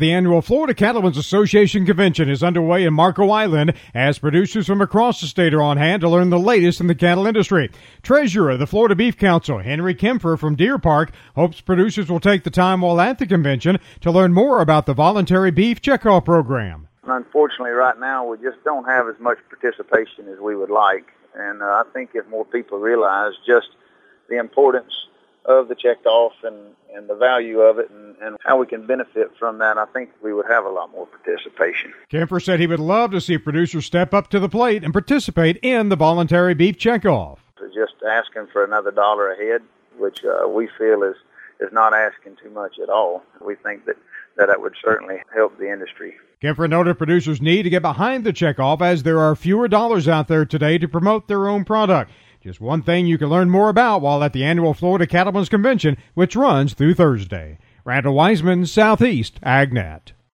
The annual Florida Cattlemen's Association Convention is underway in Marco Island as producers from across the state are on hand to learn the latest in the cattle industry. Treasurer of the Florida Beef Council, Henry Kempfer from Deer Park, hopes producers will take the time while at the convention to learn more about the voluntary beef checkoff program. Unfortunately, right now, we just don't have as much participation as we would like. And I think if more people realize just the importance of the checked off and the value of it and how we can benefit from that, I think we would have a lot more participation. Kemper said he would love to see producers step up to the plate and participate in the voluntary beef checkoff. So just asking for another $1 a head, which we feel is not asking too much at all. We think that would certainly help the industry. Kemper noted producers need to get behind the checkoff as there are fewer dollars out there today to promote their own product. Just one thing you can learn more about while at the annual Florida Cattlemen's Convention, which runs through Thursday. Randall Wiseman, Southeast AgNet.